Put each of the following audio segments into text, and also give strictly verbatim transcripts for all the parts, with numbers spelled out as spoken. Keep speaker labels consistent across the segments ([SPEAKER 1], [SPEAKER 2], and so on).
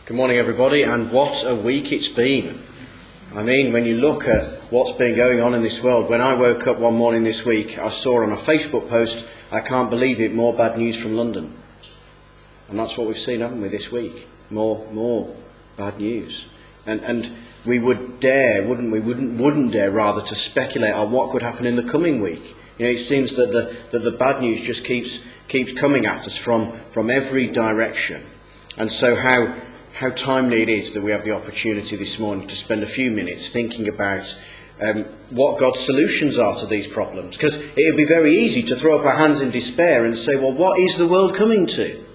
[SPEAKER 1] Good morning, everybody, and what a week it's been. I mean, when you look at what's been going on in this world, when I woke up one morning this week, I saw on a Facebook post, I can't believe it, more bad news from London. And that's what we've seen, haven't we, this week? More, more bad news. And and we would dare, wouldn't we, wouldn't, wouldn't dare rather to speculate on what could happen in the coming week. You know, it seems that the, that the bad news just keeps keeps coming at us from, from every direction. And so how how timely it is that we have the opportunity this morning to spend a few minutes thinking about um, what God's solutions are to these problems. Because it would be very easy to throw up our hands in despair and say, well, what is the world coming to?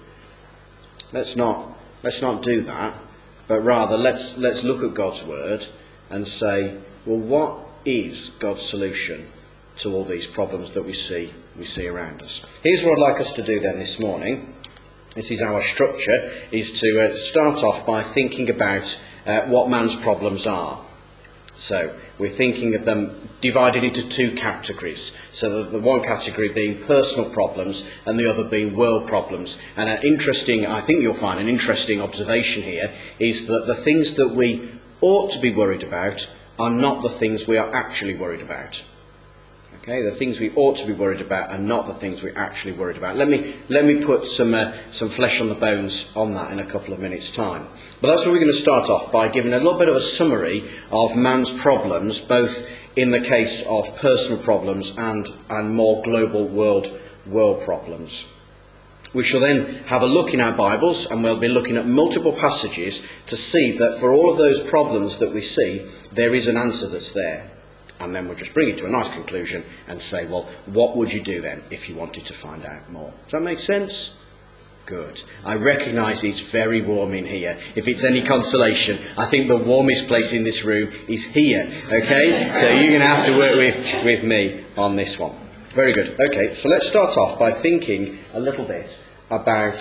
[SPEAKER 1] Let's not let's not do that, but rather let's let's look at God's word and say, well, what is God's solution to all these problems that we see we see around us? Here's what I'd like us to do then this morning. This is our structure, is to uh, start off by thinking about uh, what man's problems are. So we're thinking of them divided into two categories. So the, the one category being personal problems and the other being world problems. And an interesting, I think you'll find an interesting observation here, is that the things that we ought to be worried about are not the things we are actually worried about. Okay, the things we ought to be worried about are not the things we're actually worried about. Let me let me put some uh, some flesh on the bones on that in a couple of minutes' time. But that's where we're going to start off, by giving a little bit of a summary of man's problems, both in the case of personal problems and, and more global world world problems. We shall then have a look in our Bibles, and we'll be looking at multiple passages to see that for all of those problems that we see, there is an answer that's there. And then we'll just bring it to a nice conclusion and say, well, what would you do then if you wanted to find out more? Does that make sense? Good. I recognise it's very warm in here. If it's any consolation, I think the warmest place in this room is here. Okay? So you're going to have to work with, with me on this one. Very good. Okay, so let's start off by thinking a little bit about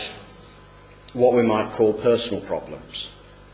[SPEAKER 1] what we might call personal problems.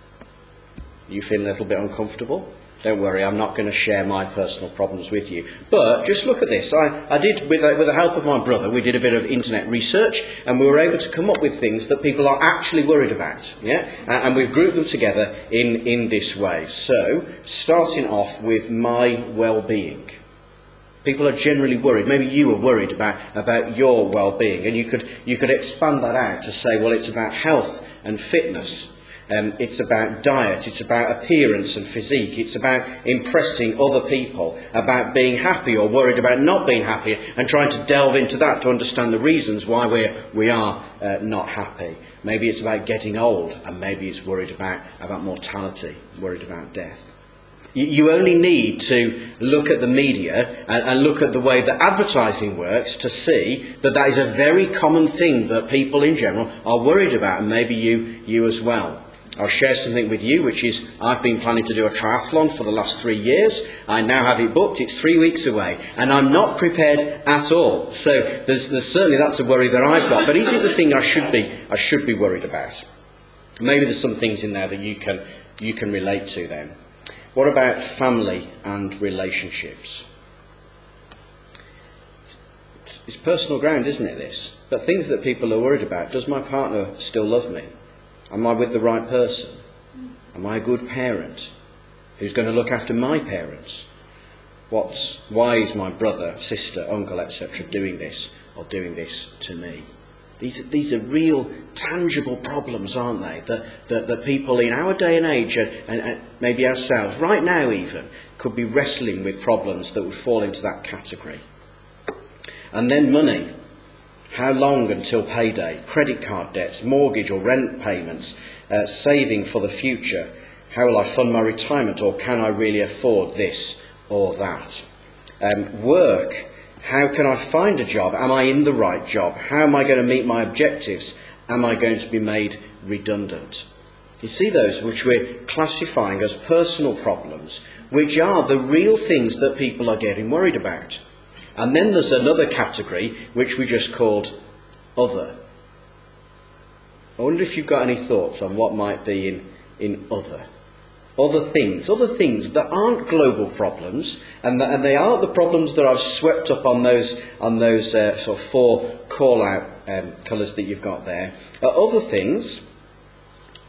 [SPEAKER 1] You feel a little bit uncomfortable? Don't worry, I'm not going to share my personal problems with you. But just look at this. I, I did, with, with the help of my brother, we did a bit of internet research, and we were able to come up with things that people are actually worried about. Yeah, And, and we've grouped them together in, in this way. So, starting off with my well-being. People are generally worried. Maybe you are worried about, about your well-being, and you could you could expand that out to say, well, it's about health and fitness. Um, it's about diet, it's about appearance and physique, it's about impressing other people, about being happy or worried about not being happy, and trying to delve into that to understand the reasons why we're, we are uh, not happy. Maybe it's about getting old, and maybe it's worried about, about mortality, worried about death. You, you only need to look at the media and, and look at the way that advertising works to see that that is a very common thing that people in general are worried about, and maybe you, you as well. I'll share something with you, which is I've been planning to do a triathlon for the last three years. I now have it booked. It's three weeks away, and I'm not prepared at all. So there's, there's certainly that's a worry that I've got. But is it the thing I should be I should be worried about? Maybe there's some things in there that you can you can relate to then. What about family and relationships? It's, it's personal ground, isn't it, this? But things that people are worried about. Does my partner still love me? Am I with the right person? Am I a good parent? Who's going to look after my parents? What's, why is my brother, sister, uncle, et cetera doing this or doing this to me? These, these are real, tangible problems, aren't they? That, that, that people in our day and age, and, and, and maybe ourselves, right now even, could be wrestling with problems that would fall into that category. And then money. How long until payday? Credit card debts, mortgage or rent payments, uh, saving for the future. How will I fund my retirement, or can I really afford this or that? Um, work. How can I find a job? Am I in the right job? How am I going to meet my objectives? Am I going to be made redundant? You see those which we're classifying as personal problems, which are the real things that people are getting worried about. And then there's another category which we just called other. I wonder if you've got any thoughts on what might be in, in other. Other things, other things that aren't global problems, and, that, and they aren't the problems that I've swept up on those on those uh, sort of four call-out um, colours that you've got there. Uh, other things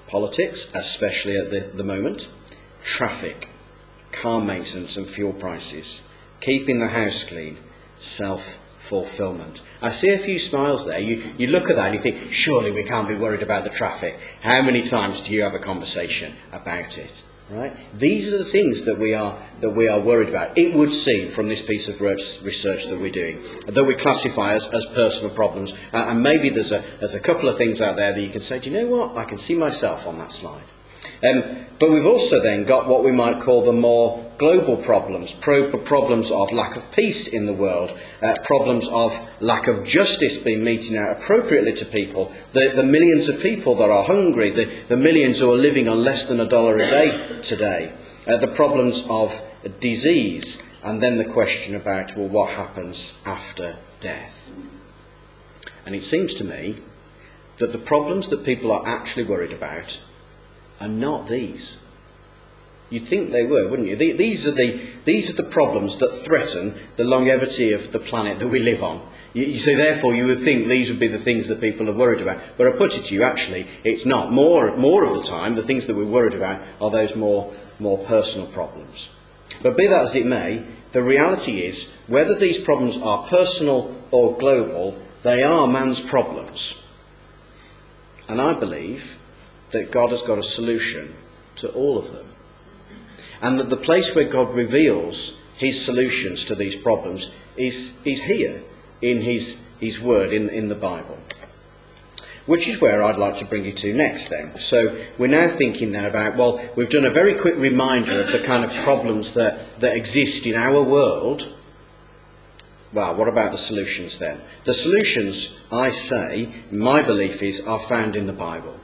[SPEAKER 1] politics, especially at the, the moment, traffic, car maintenance and fuel prices, keeping the house clean, self-fulfillment. I see a few smiles there. You, you look at that and you think, surely we can't be worried about the traffic. How many times do you have a conversation about it? Right? These are the things that we are that we are worried about. It would seem from this piece of research that we're doing that we classify as, as personal problems, uh, and maybe there's a there's a couple of things out there that you can say, do you know what? I can see myself on that slide. Um, but we've also then got what we might call the more global problems, pro- problems of lack of peace in the world, uh, problems of lack of justice being meted out appropriately to people, the, the millions of people that are hungry, the, the millions who are living on less than a dollar a day today, uh, the problems of disease, and then the question about, well, what happens after death? And it seems to me that the problems that people are actually worried about are not these. You'd think they were, wouldn't you? These are the these are the problems that threaten the longevity of the planet that we live on. You, you see, therefore, you would think these would be the things that people are worried about. But I put it to you, actually, it's not. More more of the time, the things that we're worried about are those more more personal problems. But be that as it may, the reality is, whether these problems are personal or global, they are man's problems. And I believe that God has got a solution to all of them. And that the place where God reveals his solutions to these problems is, is here in his, his word, in, in the Bible. Which is where I'd like to bring you to next then. So we're now thinking then about, well, we've done a very quick reminder of the kind of problems that, that exist in our world. Well, what about the solutions then? The solutions, I say, my belief is, are found in the Bible.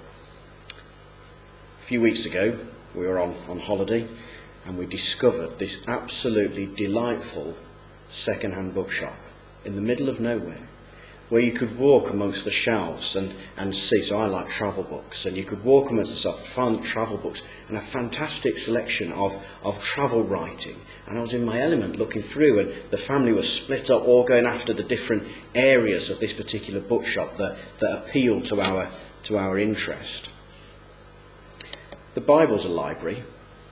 [SPEAKER 1] A few weeks ago, we were on, on holiday, and we discovered this absolutely delightful second-hand bookshop in the middle of nowhere, where you could walk amongst the shelves and, and see. So I like travel books, and you could walk amongst the stuff, find travel books, and a fantastic selection of, of travel writing. And I was in my element looking through, and the family was split up, all going after the different areas of this particular bookshop that, that appealed to our to our interest. The Bible's a library.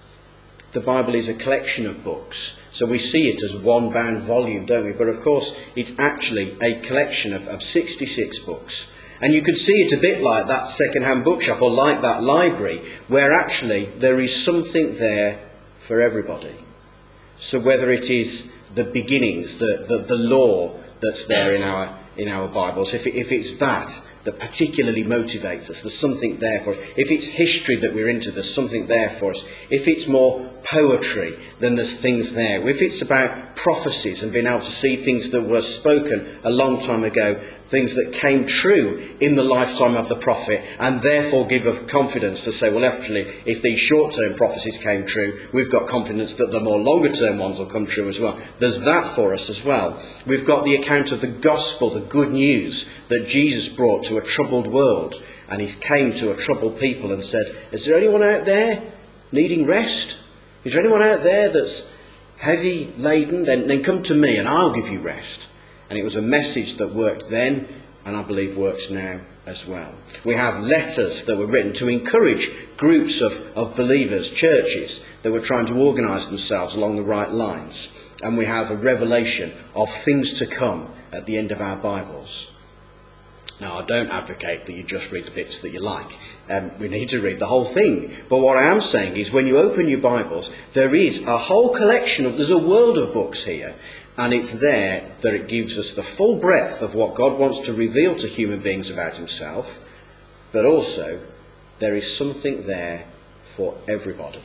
[SPEAKER 1] The Bible is a collection of books. So we see it as one bound volume, don't we? But of course, it's actually a collection of, of sixty-six books. And you could see it a bit like that second-hand bookshop, or like that library, where actually there is something there for everybody. So whether it is the beginnings, the, the, the law that's there in our in our Bibles, if, it, if it's that that particularly motivates us, there's something there for us. If it's history that we're into, there's something there for us. If it's more poetry, then there's things there. If it's about prophecies and being able to see things that were spoken a long time ago, things that came true in the lifetime of the prophet, and therefore give us confidence to say, well, actually, if these short-term prophecies came true, we've got confidence that the more longer-term ones will come true as well. There's that for us as well. We've got the account of the gospel, the good news that Jesus brought to a troubled world, and he came to a troubled people and said, is there anyone out there needing rest? Is there anyone out there that's heavy laden? Then, then come to me and I'll give you rest. And it was a message that worked then, and I believe works now as well. We have letters that were written to encourage groups of, of believers, churches, that were trying to organise themselves along the right lines. And we have a revelation of things to come at the end of our Bibles. Now, I don't advocate that you just read the bits that you like. Um, we need to read the whole thing. But what I am saying is, when you open your Bibles, there is a whole collection of, there's a world of books here. And it's there that it gives us the full breadth of what God wants to reveal to human beings about himself. But also, there is something there for everybody.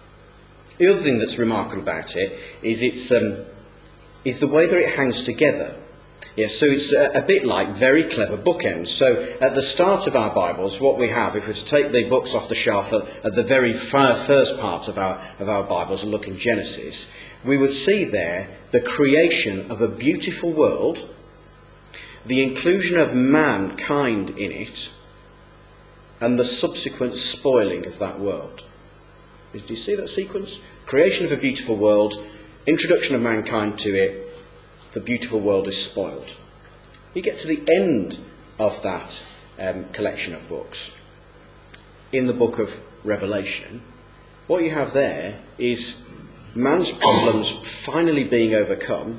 [SPEAKER 1] The other thing that's remarkable about it is it's um, is the way that it hangs together. Yes, so it's a, a bit like very clever bookends. So at the start of our Bibles, what we have, if we were to take the books off the shelf at, at the very first part of our of our Bibles and look in Genesis, we would see there the creation of a beautiful world, the inclusion of mankind in it, and the subsequent spoiling of that world. Do you see that sequence? Creation of a beautiful world, introduction of mankind to it, the beautiful world is spoiled. You get to the end of that um, collection of books, in the book of Revelation, what you have there is man's problems finally being overcome,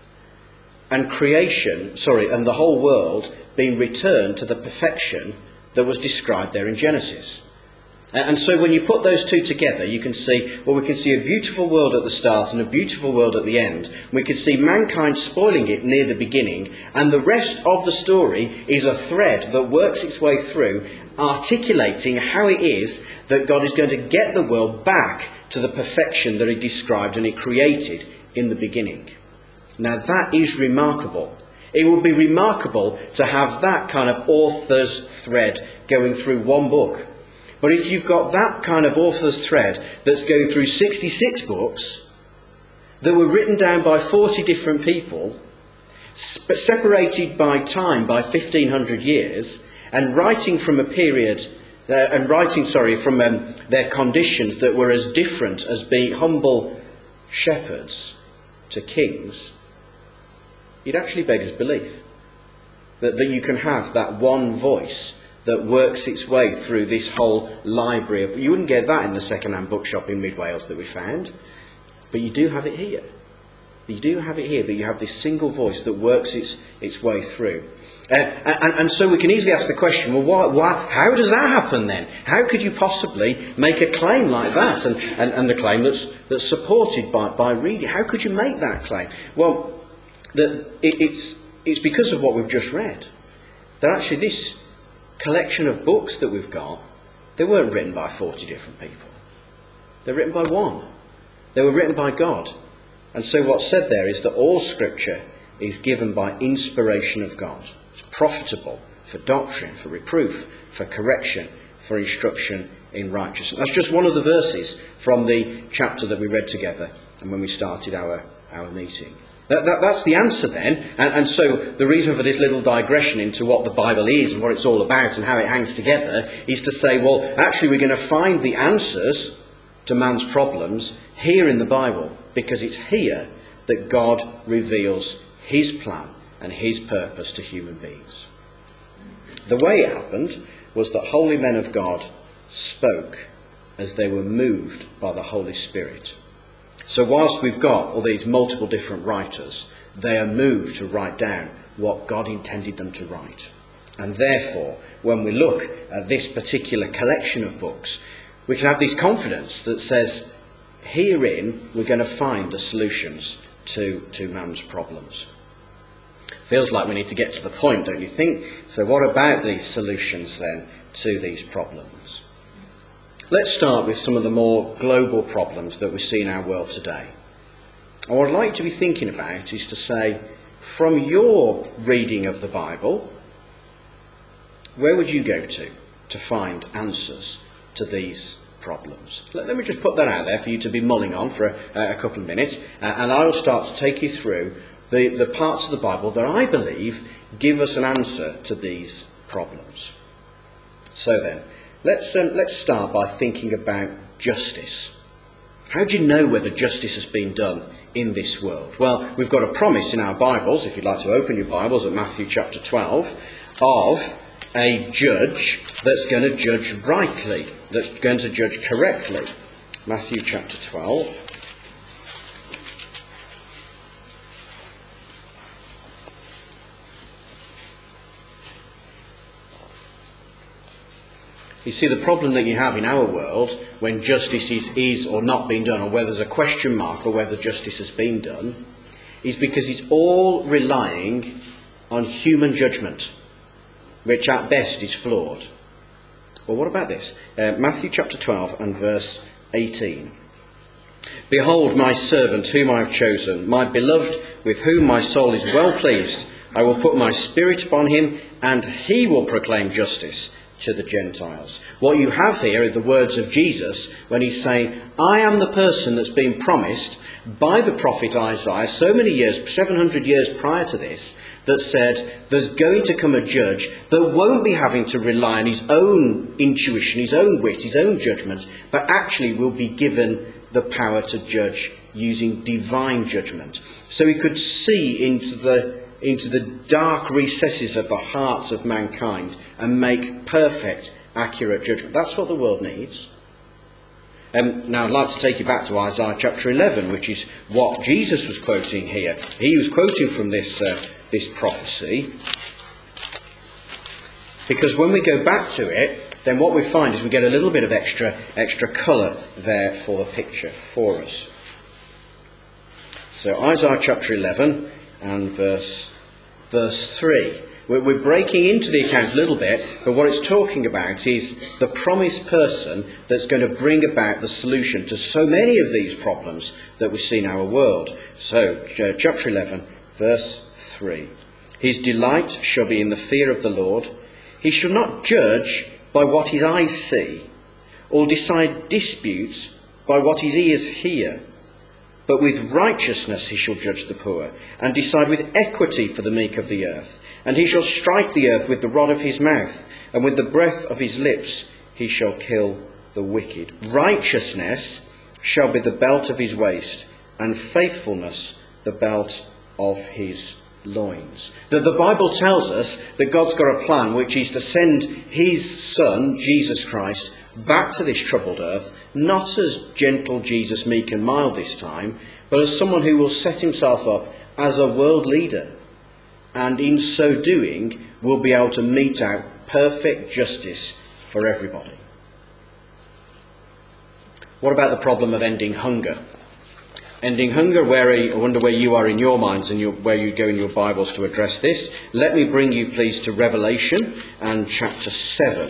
[SPEAKER 1] and creation, sorry, and the whole world being returned to the perfection that was described there in Genesis. And so when you put those two together, you can see, well, we can see a beautiful world at the start and a beautiful world at the end. We can see mankind spoiling it near the beginning, and the rest of the story is a thread that works its way through, articulating how it is that God is going to get the world back to the perfection that he described and he created in the beginning. Now that is remarkable. It would be remarkable to have that kind of author's thread going through one book. But if you've got that kind of author's thread that's going through sixty-six books that were written down by forty different people, sp- separated by time by fifteen hundred years, and writing from a period, uh, and writing, sorry, from um, their conditions that were as different as being humble shepherds to kings, it actually beggars belief that, that you can have that one voice that works its way through this whole library. Of, you wouldn't get that in the second-hand bookshop in Mid Wales that we found, but you do have it here. You do have it here, that you have this single voice that works its its way through. Uh, and, and so we can easily ask the question, well, why, why, how does that happen then? How could you possibly make a claim like that? And, and, and the claim that's, that's supported by, by reading. How could you make that claim? Well, the, it, it's, it's because of what we've just read. That actually this collection of books that we've got, they weren't written by forty different people. They're written by one. They were written by God. And so what's said there is that all Scripture is given by inspiration of God. It's profitable for doctrine, for reproof, for correction, for instruction in righteousness. That's just one of the verses from the chapter that we read together and when we started our, our meeting. That, that, that's the answer then. And, and so the reason for this little digression into what the Bible is and what it's all about and how it hangs together is to say, well, actually we're going to find the answers to man's problems here in the Bible, because it's here that God reveals his plan and his purpose to human beings. The way it happened was that holy men of God spoke as they were moved by the Holy Spirit. So whilst we've got all these multiple different writers, they are moved to write down what God intended them to write. And therefore, when we look at this particular collection of books, we can have this confidence that says, herein we're going to find the solutions to, to man's problems. Feels like we need to get to the point, don't you think? So what about these solutions then to these problems? Let's start with some of the more global problems that we see in our world today. And what I'd like you to be thinking about is to say, from your reading of the Bible, where would you go to to find answers to these problems? Let, let me just put that out there for you to be mulling on for a, a couple of minutes, uh, and I will start to take you through the, the parts of the Bible that I believe give us an answer to these problems. So then, let's um, let's start by thinking about justice. How do you know whether justice has been done in this world? Well, we've got a promise in our Bibles, if you'd like to open your Bibles at Matthew chapter twelve, of a judge that's going to judge rightly, that's going to judge correctly. Matthew chapter twelve. You see, the problem that you have in our world when justice is, is or not being done, or whether there's a question mark or whether justice has been done, is because it's all relying on human judgment, which at best is flawed. Well, what about this? Uh, Matthew chapter twelve and verse eighteen. Behold my servant whom I have chosen, my beloved with whom my soul is well pleased. I will put my spirit upon him, and he will proclaim justice to the Gentiles. What you have here are the words of Jesus when he's saying, I am the person that's been promised by the prophet Isaiah so many years, seven hundred years prior to this, that said there's going to come a judge that won't be having to rely on his own intuition, his own wit, his own judgment, but actually will be given the power to judge using divine judgment. So he could see into the into the dark recesses of the hearts of mankind and make perfect accurate judgment. That's what the world needs. Um, now I'd like to take you back to Isaiah chapter eleven, which is what Jesus was quoting here. He was quoting from this, uh, this prophecy. Because when we go back to it, then what we find is we get a little bit of extra extra colour there for the picture for us. So Isaiah chapter eleven and verse verse three. We're, we're breaking into the account a little bit, but what it's talking about is the promised person that's going to bring about the solution to so many of these problems that we see in our world. So uh, chapter eleven, verse three. His delight shall be in the fear of the Lord. He shall not judge by what his eyes see, or decide disputes by what his ears hear. But with righteousness he shall judge the poor, and decide with equity for the meek of the earth. And he shall strike the earth with the rod of his mouth, and with the breath of his lips he shall kill the wicked. Righteousness shall be the belt of his waist, and faithfulness the belt of his loins. That the Bible tells us that God's got a plan, which is to send his Son, Jesus Christ, back to this troubled earth, not as gentle Jesus, meek and mild this time, but as someone who will set himself up as a world leader, and in so doing will be able to mete out perfect justice for everybody. What about the problem of ending hunger? Ending hunger, where I wonder where you are in your minds and your, where you go in your Bibles to address this. Let me bring you, please, to Revelation and chapter seven.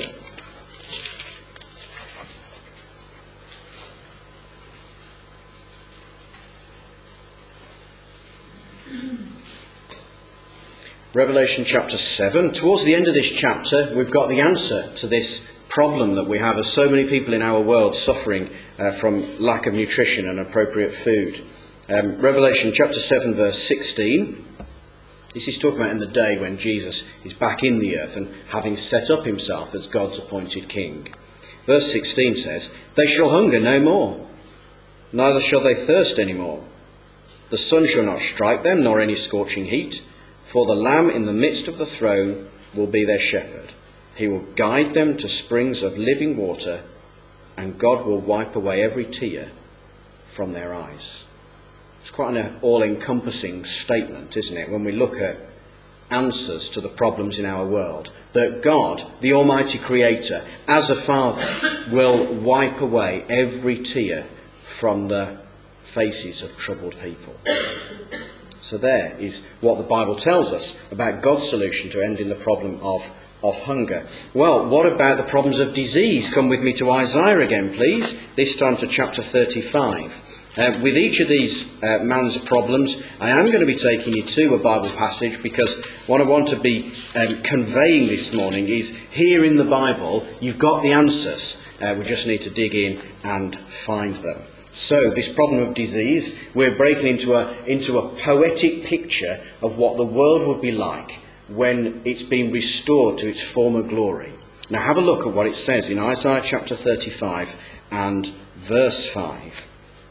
[SPEAKER 1] Revelation chapter seven. Towards the end of this chapter, we've got the answer to this problem that we have of so many people in our world suffering uh, from lack of nutrition and appropriate food. Um, Revelation chapter seven, verse sixteen. This is talking about in the day when Jesus is back in the earth and having set up himself as God's appointed king. Verse sixteen says, "They shall hunger no more, neither shall they thirst any more. The sun shall not strike them, nor any scorching heat. For the Lamb in the midst of the throne will be their shepherd. He will guide them to springs of living water, and God will wipe away every tear from their eyes." It's quite an all-encompassing statement, isn't it, when we look at answers to the problems in our world. That God, the Almighty Creator, as a Father, will wipe away every tear from the faces of troubled people. So there is what the Bible tells us about God's solution to ending the problem of, of hunger. Well, what about the problems of disease? Come with me to Isaiah again, please. This time to chapter thirty-five. Uh, with each of these uh, man's problems, I am going to be taking you to a Bible passage, because what I want to be um, conveying this morning is here in the Bible, you've got the answers. Uh, we just need to dig in and find them. So, this problem of disease, we're breaking into a into a poetic picture of what the world would be like when it's been restored to its former glory. Now, have a look at what it says in Isaiah chapter thirty-five and verse five.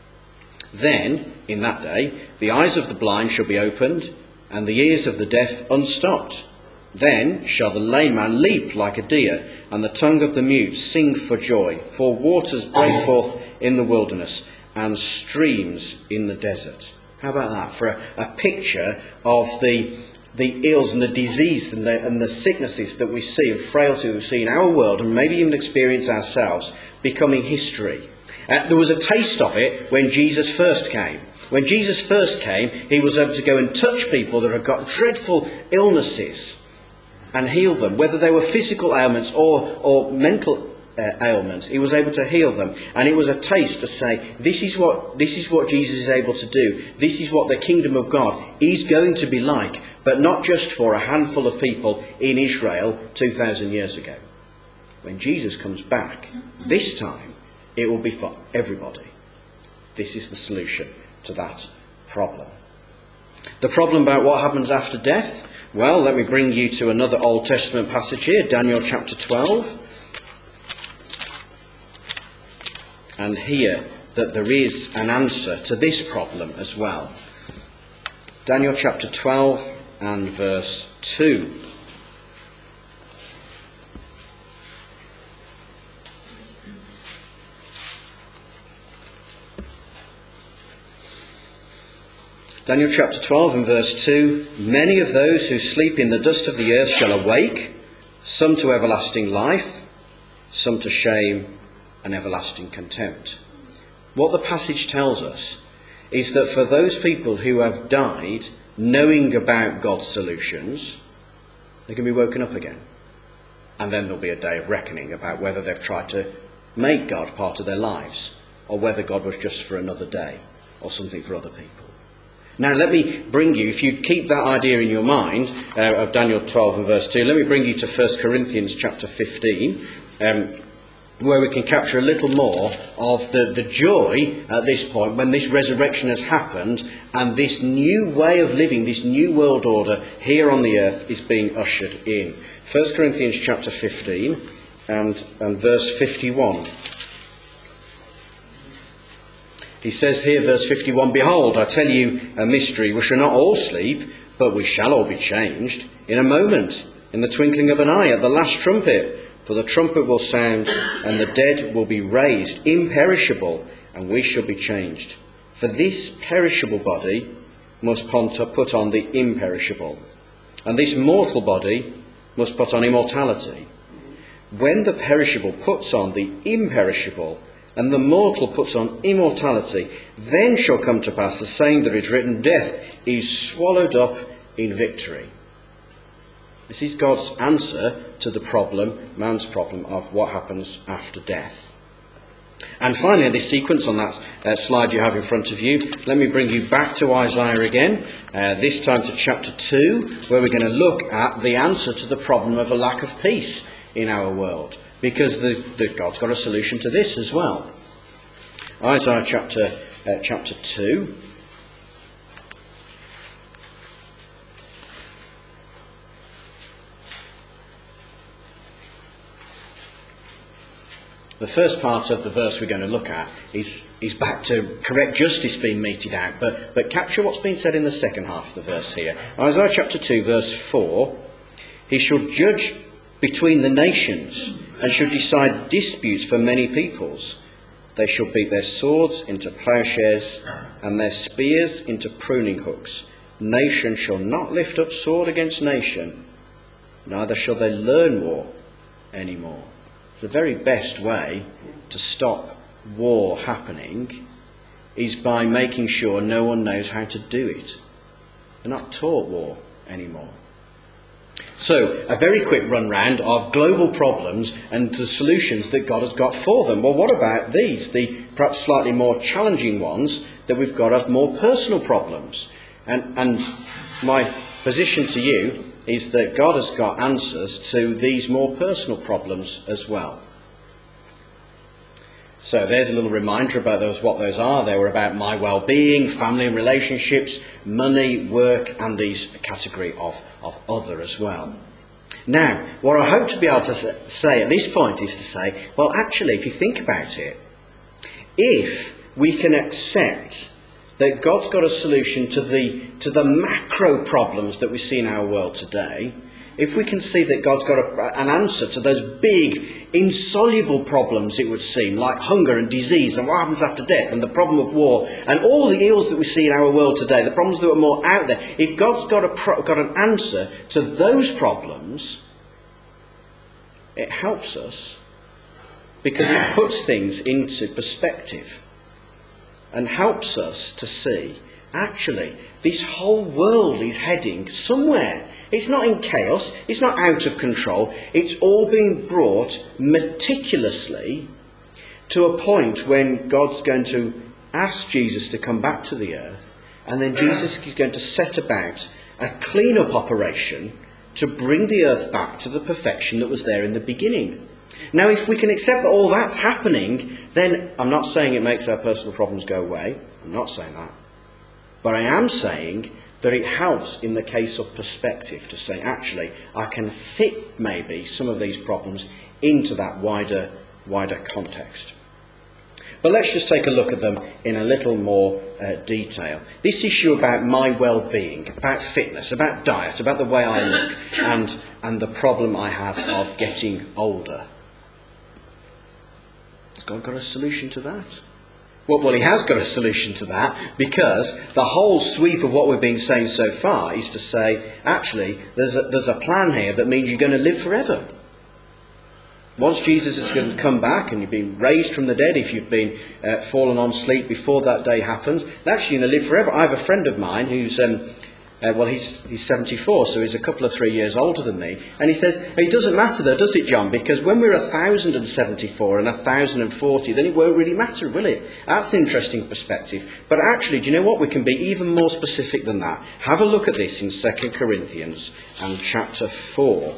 [SPEAKER 1] "Then, in that day, the eyes of the blind shall be opened, and the ears of the deaf unstopped. Then shall the lame man leap like a deer, and the tongue of the mute sing for joy. For waters break forth in the wilderness, and streams in the desert." How about that? For a, a picture of the the ills and the disease and the, and the sicknesses that we see, and frailty we see in our world, and maybe even experience ourselves, becoming history. Uh, there was a taste of it when Jesus first came. When Jesus first came, he was able to go and touch people that had got dreadful illnesses and heal them, whether they were physical ailments or, or mental uh, ailments. He was able to heal them, and it was a taste to say, this is what this is what Jesus is able to do. This is what the kingdom of God is going to be like, but not just for a handful of people in Israel two thousand years ago. When Jesus comes back, this time it will be for everybody. This is the solution to that problem. The problem about what happens after death? Well, let me bring you to another Old Testament passage here, Daniel chapter twelve. And hear that there is an answer to this problem as well. Daniel chapter twelve and verse two. Daniel chapter twelve and verse two, many of those who sleep in the dust of the earth shall awake, some to everlasting life, some to shame and everlasting contempt. What the passage tells us is that for those people who have died knowing about God's solutions, they can be woken up again. And then there'll be a day of reckoning about whether they've tried to make God part of their lives, or whether God was just for another day, or something for other people. Now let me bring you, if you keep that idea in your mind, uh, of Daniel twelve and verse two, let me bring you to First Corinthians chapter fifteen, um, where we can capture a little more of the, the joy at this point when this resurrection has happened and this new way of living, this new world order here on the earth is being ushered in. First Corinthians chapter fifteen and, and verse fifty-one. He says here, verse fifty-one, behold, I tell you a mystery. We shall not all sleep, but we shall all be changed in a moment, in the twinkling of an eye, at the last trumpet. For the trumpet will sound, and the dead will be raised, imperishable, and we shall be changed. For this perishable body must put on the imperishable, and this mortal body must put on immortality. When the perishable puts on the imperishable, and the mortal puts on immortality, then shall come to pass the saying that is written, death is swallowed up in victory. This is God's answer to the problem, man's problem, of what happens after death. And finally, this sequence on that uh, slide you have in front of you, let me bring you back to Isaiah again, uh, this time to chapter two, where we're going to look at the answer to the problem of a lack of peace in our world. Because the, the, God's got a solution to this as well. Isaiah chapter, uh, chapter two. The first part of the verse we're going to look at is, is back to correct justice being meted out. But, but capture what's been said in the second half of the verse here. Isaiah chapter two, verse four. He shall judge between the nations, and shall decide disputes for many peoples. They shall beat their swords into plowshares, and their spears into pruning hooks. Nation shall not lift up sword against nation, neither shall they learn war any more. The very best way to stop war happening is by making sure no one knows how to do it. They're not taught war anymore. So, a very quick run round of global problems and the solutions that God has got for them. Well, what about these, the perhaps slightly more challenging ones that we've got of more personal problems? And, and my position to you is that God has got answers to these more personal problems as well. So there's a little reminder about those, what those are. They were about my well-being, family and relationships, money, work, and these category of, of other as well. Now, what I hope to be able to say at this point is to say, well, actually, if you think about it, if we can accept that God's got a solution to the, to the macro problems that we see in our world today, if we can see that God's got a, an answer to those big, insoluble problems, it would seem, like hunger and disease and what happens after death and the problem of war and all the ills that we see in our world today, the problems that are more out there, if God's got, a pro, got an answer to those problems, it helps us because it puts things into perspective and helps us to see, actually, this whole world is heading somewhere. It's not in chaos, it's not out of control, it's all being brought meticulously to a point when God's going to ask Jesus to come back to the earth, and then Jesus is going to set about a clean-up operation to bring the earth back to the perfection that was there in the beginning. Now, if we can accept that all that's happening, then I'm not saying it makes our personal problems go away. I'm not saying that. But I am saying that it helps in the case of perspective to say, actually, I can fit maybe some of these problems into that wider, wider context. But let's just take a look at them in a little more uh, detail. This issue about my well-being, about fitness, about diet, about the way I look, and, and the problem I have of getting older. Has God got a solution to that? Well, well, he has got a solution to that, because the whole sweep of what we've been saying so far is to say, actually, there's a, there's a plan here that means you're going to live forever. Once Jesus is going to come back and you've been raised from the dead, if you've been uh, fallen on sleep before that day happens, they're actually going to live forever. I have a friend of mine who's, um, uh, well, he's he's seventy-four, so he's a couple of three years older than me. And he says, it doesn't matter though, does it, John? Because when we're one thousand seventy-four and one thousand forty, then it won't really matter, will it? That's an interesting perspective. But actually, do you know what? We can be even more specific than that. Have a look at this in Second Corinthians and chapter four.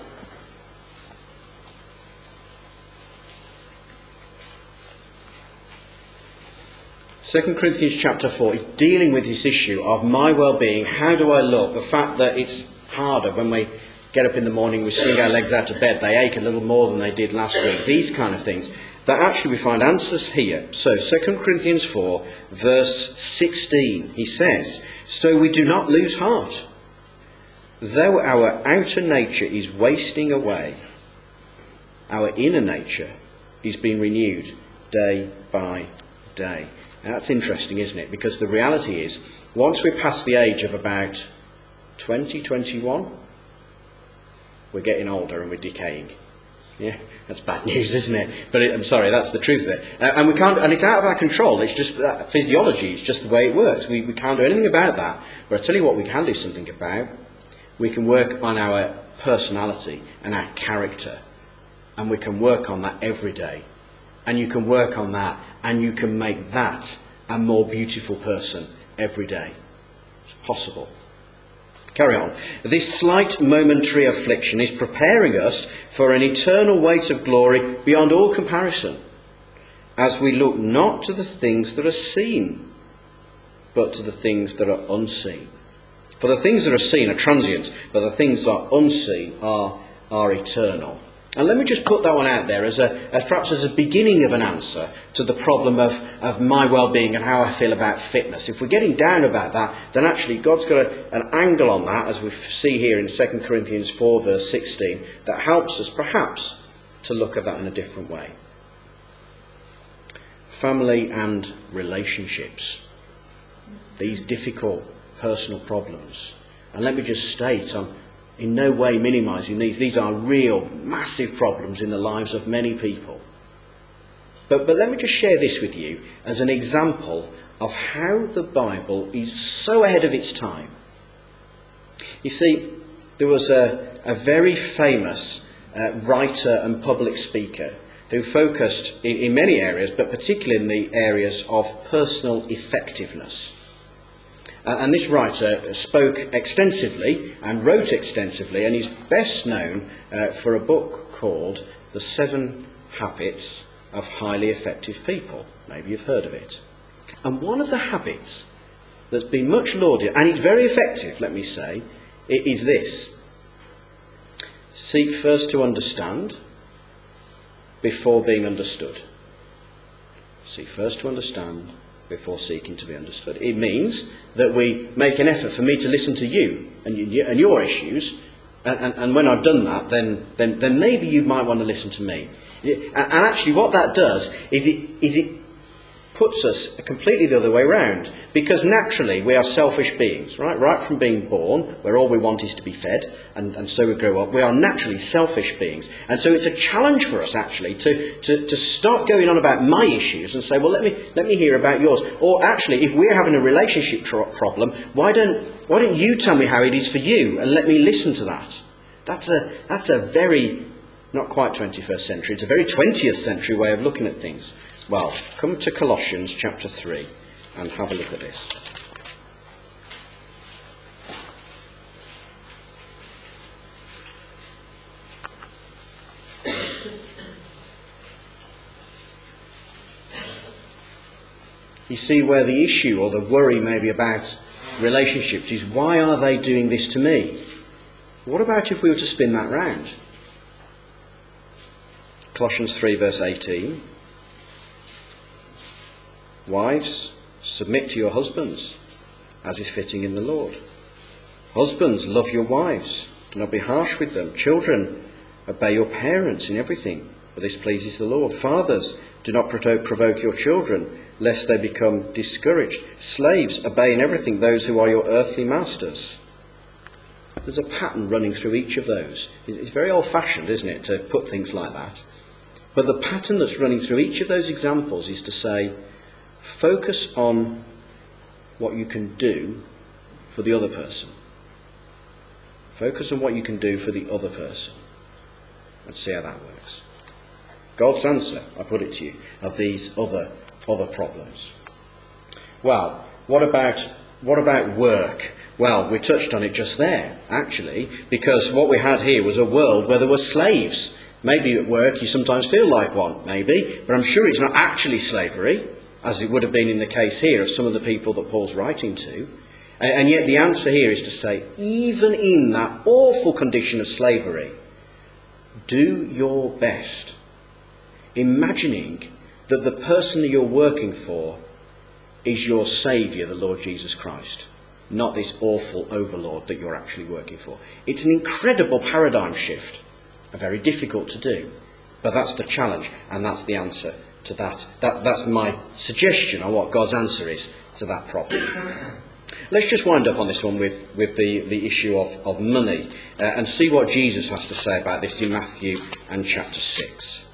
[SPEAKER 1] Second Corinthians chapter four, dealing with this issue of my well-being. How do I look? The fact that it's harder when we get up in the morning, we swing our legs out of bed, they ache a little more than they did last week. These kind of things. That actually we find answers here. So Second Corinthians four, verse sixteen, he says, so we do not lose heart. Though our outer nature is wasting away, our inner nature is being renewed day by day. Now, that's interesting, isn't it? Because the reality is, once we're past the age of about twenty, twenty-one, we're getting older and we're decaying. Yeah, that's bad news, isn't it? But it, I'm sorry, that's the truth of it. Uh, and we can't, and it's out of our control. It's just that physiology. It's just the way it works. We, we can't do anything about that. But I tell you what, we can do something about. We can work on our personality and our character, and we can work on that every day. And you can work on that, and you can make that a more beautiful person every day. It's possible. Carry on. This slight momentary affliction is preparing us for an eternal weight of glory beyond all comparison, as we look not to the things that are seen, but to the things that are unseen. For the things that are seen are transient, but the things that are unseen are, are eternal. And let me just put that one out there as a as perhaps as a beginning of an answer to the problem of, of my well-being and how I feel about fitness. If we're getting down about that, then actually God's got a, an angle on that, as we see here in Second Corinthians four, verse sixteen, that helps us perhaps to look at that in a different way. Family and relationships. These difficult personal problems. And let me just state, I'm in no way minimising these. These are real, massive problems in the lives of many people. But, but let me just share this with you as an example of how the Bible is so ahead of its time. You see, there was a, a very famous uh, writer and public speaker who focused in, in many areas, but particularly in the areas of personal effectiveness. Uh, and this writer spoke extensively and wrote extensively, and he's best known uh, for a book called The Seven Habits of Highly Effective People. Maybe you've heard of it. And one of the habits that's been much lauded, and it's very effective, let me say, it is this. Seek first to understand before being understood. Seek first to understand before seeking to be understood. It means that we make an effort for me to listen to you and, you, and your issues, and, and, and when I've done that, then, then then maybe you might want to listen to me. And, and actually what that does is it is it puts us completely the other way round, because naturally we are selfish beings, right? Right from being born, where all we want is to be fed, and, and so we grow up, we are naturally selfish beings. And so it's a challenge for us actually to, to, to start going on about my issues and say, well, let me let me hear about yours. Or actually, if we're having a relationship tro- problem, why don't why don't you tell me how it is for you, and let me listen to that? That's a that's a very, not quite twenty-first century, it's a very twentieth century way of looking at things. Well, come to Colossians chapter three and have a look at this. You see where the issue or the worry maybe about relationships is, why are they doing this to me? What about if we were to spin that round? Colossians three verse eighteen. Wives, submit to your husbands, as is fitting in the Lord. Husbands, love your wives. Do not be harsh with them. Children, obey your parents in everything, for this pleases the Lord. Fathers, do not provoke your children, lest they become discouraged. Slaves, obey in everything those who are your earthly masters. There's a pattern running through each of those. It's very old-fashioned, isn't it, to put things like that? But the pattern that's running through each of those examples is to say, focus on what you can do for the other person. Focus on what you can do for the other person. Let's see how that works. God's answer, I put it to you, of these other other problems. Well, what about what about work? Well, we touched on it just there, actually, because what we had here was a world where there were slaves. Maybe at work you sometimes feel like one, maybe, but I'm sure it's not actually slavery, as it would have been in the case here of some of the people that Paul's writing to. And, and yet the answer here is to say, even in that awful condition of slavery, do your best, imagining that the person that you're working for is your Saviour, the Lord Jesus Christ, not this awful overlord that you're actually working for. It's an incredible paradigm shift, very difficult to do, but that's the challenge, and that's the answer to that. that that's my suggestion on what God's answer is to that problem. Let's just wind up on this one with, with the, the issue of, of money uh, and see what Jesus has to say about this in Matthew and chapter six.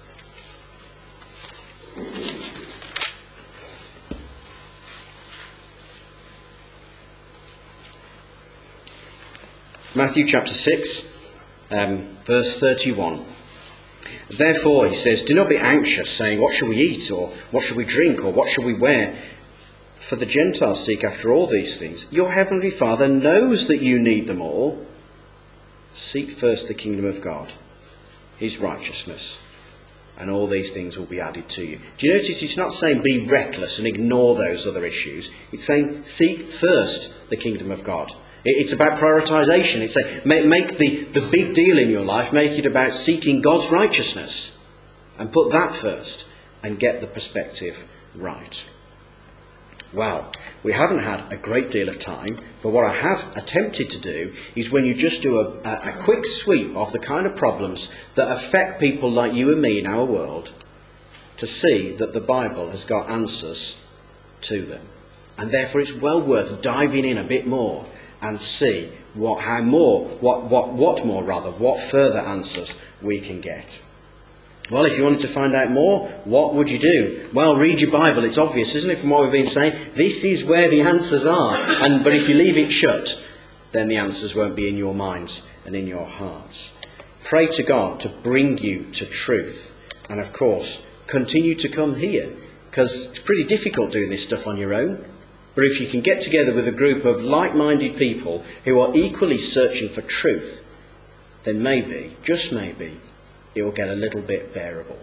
[SPEAKER 1] Matthew chapter six, um, verse thirty-one. Therefore, he says, do not be anxious, saying, what shall we eat, or what shall we drink, or what shall we wear? For the Gentiles seek after all these things. Your heavenly Father knows that you need them all. Seek first the kingdom of God, his righteousness, and all these things will be added to you. Do you notice it's not saying be reckless and ignore those other issues. It's saying seek first the kingdom of God. It's about prioritisation. It's saying make, make the, the big deal in your life, make it about seeking God's righteousness and put that first and get the perspective right. Well, we haven't had a great deal of time, but what I have attempted to do is when you just do a, a, a quick sweep of the kind of problems that affect people like you and me in our world, to see that the Bible has got answers to them. And therefore it's well worth diving in a bit more and see what, how more, what, what, what more rather, what further answers we can get. Well, if you wanted to find out more, what would you do? Well, read your Bible. It's obvious, isn't it, from what we've been saying? This is where the answers are. And but if you leave it shut, then the answers won't be in your minds and in your hearts. Pray to God to bring you to truth. And of course, continue to come here, because it's pretty difficult doing this stuff on your own. But if you can get together with a group of like-minded people who are equally searching for truth, then maybe, just maybe, it will get a little bit bearable.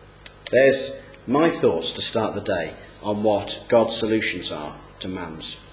[SPEAKER 1] There's my thoughts to start the day on what God's solutions are to man's